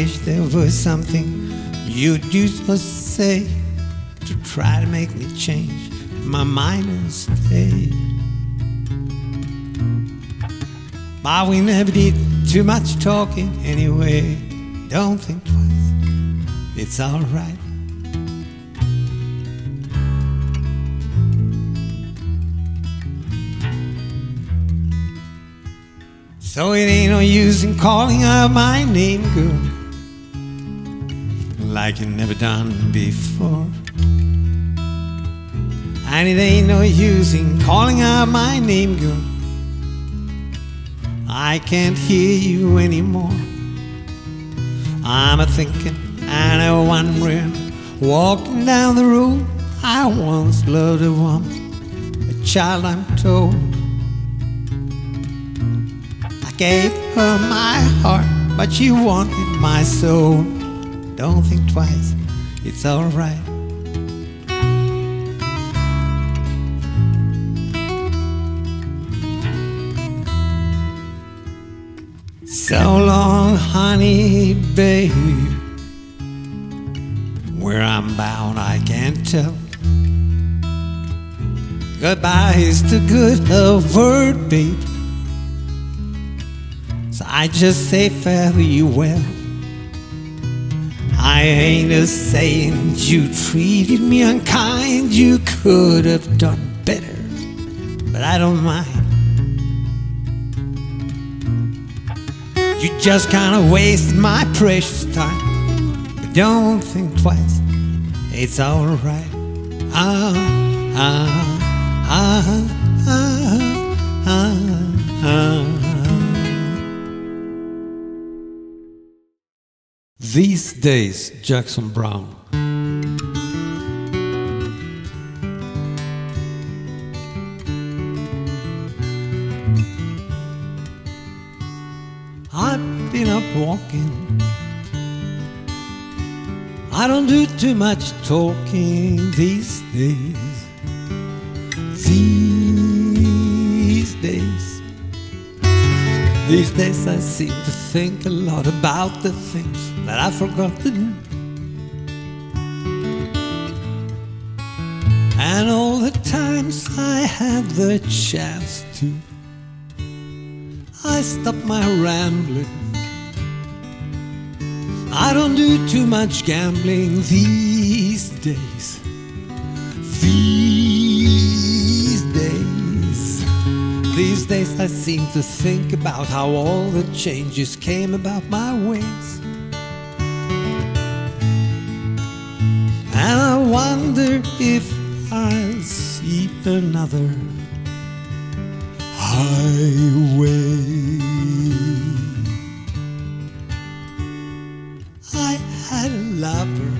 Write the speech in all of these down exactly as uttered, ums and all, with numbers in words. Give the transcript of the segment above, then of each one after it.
wish there was something you'd use or say to try to make me change my mind and stay. But we never did too much talking anyway. Don't think twice, it's alright. So it ain't no use in calling out my name, girl, like you never done before. And it ain't no use in calling out my name, girl, I can't hear you anymore. I'm a thinking and a wondering, walking down the road. I once loved a woman, a child I'm told. I gave her my heart, but she wanted my soul. Don't think twice, it's alright. So long, honey, babe. Where I'm bound, I can't tell. Goodbye is too good a word, babe, so I just say fare thee well. I ain't a saying you treated me unkind. You could have done better, but I don't mind. You just kinda wasted my precious time. But don't think twice, it's alright. Ah, ah, ah, ah, ah, ah. These Days, Jackson Browne. I've been up walking. I don't do too much talking these days. These days. These days I seem to think a lot about the things that I forgot to do. And all the times I had the chance to, I stop my rambling. I don't do too much gambling these days. These days. These days I seem to think about how all the changes came about my ways. And I wonder if I'll see another highway. I had a lover.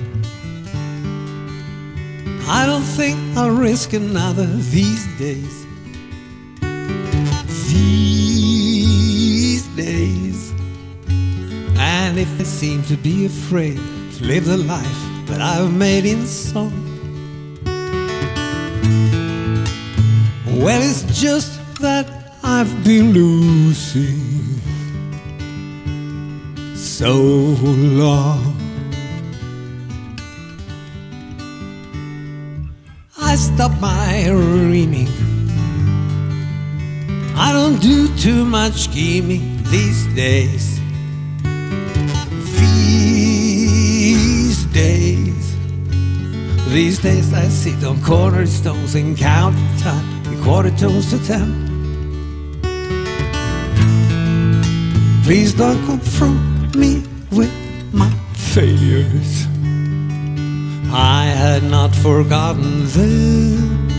I don't think I'll risk another these days. These days. And if I seem to be afraid to live the life that I've made in song, well, it's just that I've been losing so long. I stop my dreaming. I don't do too much scheming these days. These days. These days I sit on cornerstones and count the time, quarter tones to ten. Please don't confront me with my failures. I had not forgotten them.